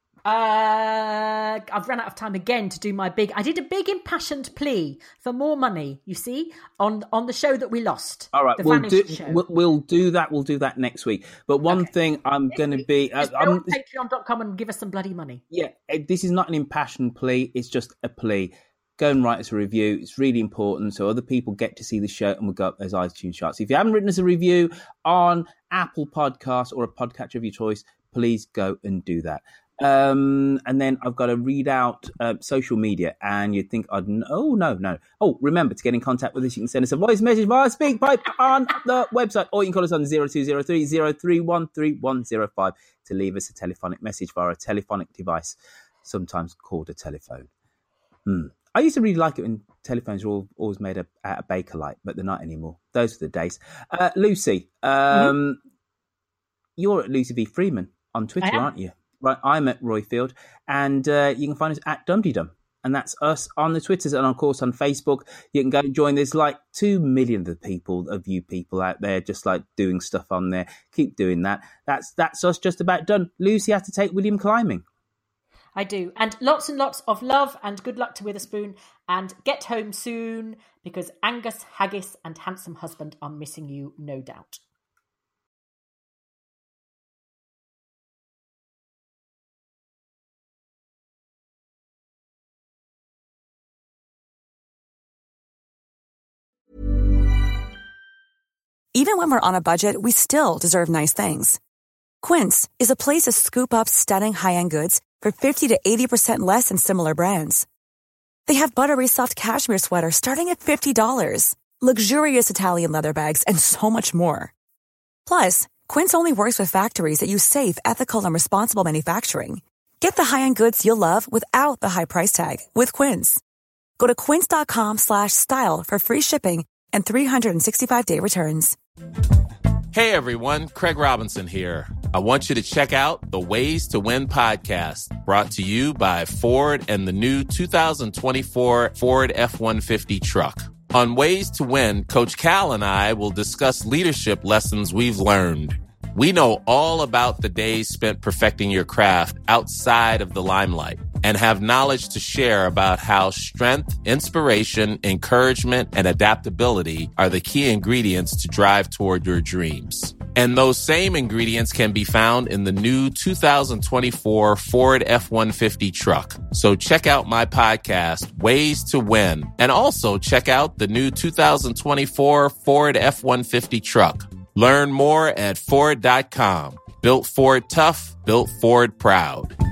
I've run out of time again to do I did a big impassioned plea for more money, you see, on the show that we lost. All right, we'll do that. We'll do that next week. But one thing I'm going to be... go on patreon.com and give us some bloody money. Yeah, this is not an impassioned plea. It's just a plea. Go and write us a review. It's really important so other people get to see the show and we'll go up those iTunes charts. If you haven't written us a review on Apple Podcasts or a podcatcher of your choice, please go and do that. And then I've got to read out social media, and you'd think I'd no. Oh, remember to get in contact with us. You can send us a voice message via SpeakPipe on the website, or you can call us on 0203 031 3105 to leave us a telephonic message via a telephonic device, sometimes called a telephone. I used to really like it when telephones were always made out of Bakelite, but they're not anymore. Those were the days. Lucy, you're at Lucy V. Freeman on Twitter, aren't you? Right, I'm at Royfield, and you can find us at DumDum, and that's us on the Twitters, and of course on Facebook. You can go and join. There's like 2 million of you people out there just like doing stuff on there. Keep doing that. That's us just about done. Lucy has to take William climbing. I do, and lots of love and good luck to Witherspoon, and get home soon because Angus, Haggis, and handsome husband are missing you, no doubt. Even when we're on a budget, we still deserve nice things. Quince is a place to scoop up stunning high-end goods for 50 to 80% less than similar brands. They have buttery soft cashmere sweaters starting at $50, luxurious Italian leather bags, and so much more. Plus, Quince only works with factories that use safe, ethical, and responsible manufacturing. Get the high-end goods you'll love without the high price tag with Quince. Go to quince.com/style for free shipping and 365-day returns. Hey everyone, Craig Robinson here. I want you to check out the Ways to Win podcast, brought to you by Ford and the new 2024 Ford F-150 truck. On Ways to Win, Coach Cal and I will discuss leadership lessons we've learned. We know all about the days spent perfecting your craft outside of the limelight and have knowledge to share about how strength, inspiration, encouragement, and adaptability are the key ingredients to drive toward your dreams. And those same ingredients can be found in the new 2024 Ford F-150 truck. So check out my podcast, Ways to Win, and also check out the new 2024 Ford F-150 truck. Learn more at Ford.com. Built Ford tough, built Ford proud.